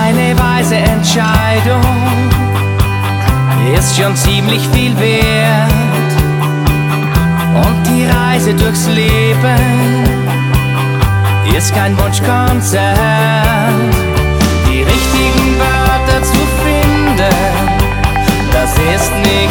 Eine weise Entscheidung ist schon ziemlich viel wert. Und die Reise durchs Leben ist kein Wunschkonzert. Die richtigen Wörter zu finden, das ist nicht